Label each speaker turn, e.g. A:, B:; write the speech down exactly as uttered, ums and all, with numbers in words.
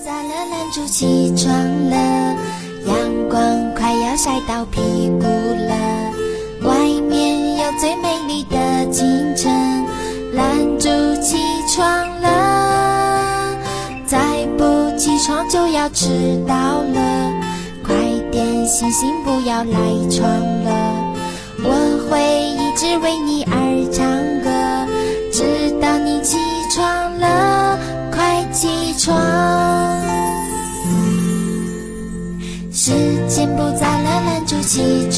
A: 早了，拦住起床了，阳光快要晒到屁股了，外面有最美丽的清晨，拦住起床了，再不起床就要迟到了，快点醒醒，不要赖床了，我会一直为你而唱歌，直到你起床了，快起床。时间不早了，拦住起